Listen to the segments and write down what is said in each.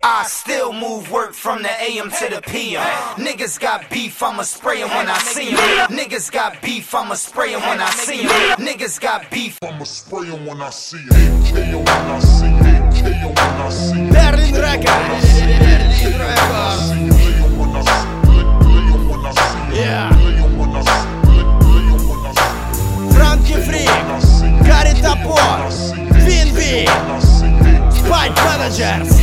I still move work from the AM to the PM. Niggas got beef, I'ma spray 'em when I see 'em. Niggas got beef, I'ma spray 'em when I see 'em. Niggas got beef, I'ma spray 'em when I see 'em. AKO when I see 'em. AKO when I see 'em. Berlin Records. Berlin Records. Yeah. Франки Фрик, Гарри Топор, Винби, Спайк Менеджерс.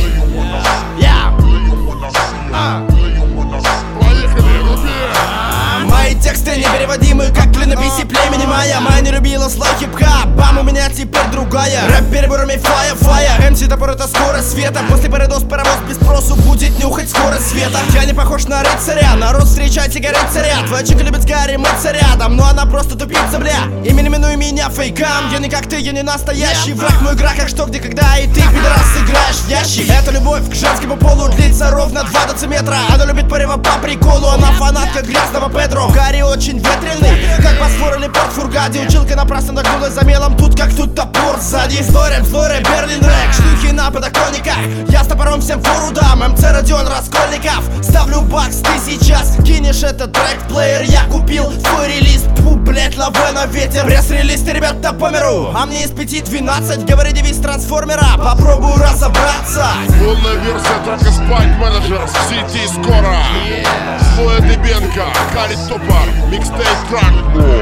Мои тексты непереводимы, как клинописи племени майя. Моя не любила слой хип-хап, бам, у меня теперь другая. Рэп переборами фая. МС Топор это скорость света. После парадос паровоз без спросу будет нюхать скорость света. Я не похож на рыцаря, народ встречать сигарет царя. Твоя чика любит Гарри мыться рядом, но она просто тупица, бля. Имя именуй меня фейкам, я не как ты, я не настоящий враг. Мой игра как что, где, когда, и ты, пидорас, играешь в ящик. Эта любовь к женскому полу длится ровно 2 дециметра. Она любит порева по приколу, она фанатка грязного Педро. Гарри очень ветреный, как Босфор или Порт Фургади. Училка напрасно нагнулась за мелом, тут как тут топор сзади. Злой рэп, Берлин Рэк, шлюхи на подоконниках. Я с топором всем фору дам, МЦ Родион Раскольников. Ставлю бакс, ты сейчас кинешь этот трек-плеер. Я купил твой релиз, пу, блять, лаве на ветер. Пресс-релиз, ты, ребята, по миру, а мне из 5-12, говори девиз трансформера, попробую разобраться. Полная версия трека Spike Managers в сети скоро. Злой Дебенко, Гарри Топор, микстейп трак.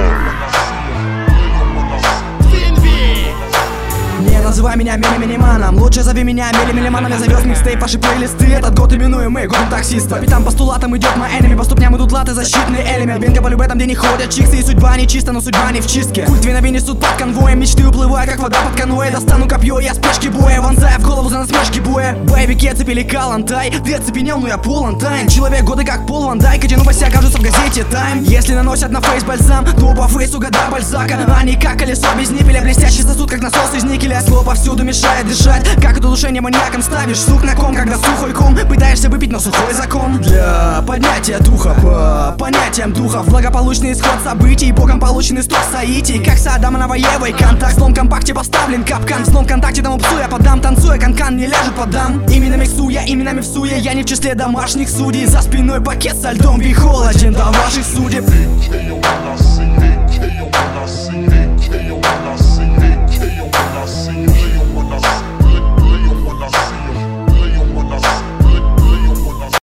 Не называй меня мини-миниманом, лучше зови меня мили-милиманом. Я завез микстейп, ваши плейлисты, этот год именуем мы годом таксиста. По пятам постулатам идет мой энеми, по ступням идут латы, защитный элемент. Бенга по любе там, где не ходят чиксы, и судьба не чиста, но судьба не в чистке. Культ винови несут под конвоем, мечты уплывая, как вода под конвоем. Достану копье, я спешки боя, вонзая в голову за насмешки боя. Боевики оцепили калантай, ты оцепенел, но я полон тайн. Человек годы как Пол Ван Дайк, тяну пося, кажутся в газете Тайм. Если наносят на фейс бальзам, то по фейсу года Бальзака. Они как колесо без ниппеля, блестящий сосуд, как насос из никеля. Слово повсюду мешает дышать, как это удушение маньяком. Ставишь сук на ком, когда сухой ком. Пытаешься выпить, но сухой закон. Для поднятия духа, по понятиям духов. Благополучный исход событий, богом полученный стук соитий. Как с Адамановой Евой контакт. В злом компакте поставлен капкан. В злом контакте тому псу я подам, танцуя, канкан не ляжет подам. Именно миксуя, именами всуя, я не в числе домашних судей. За спиной пакет со льдом, вий холоден до ваших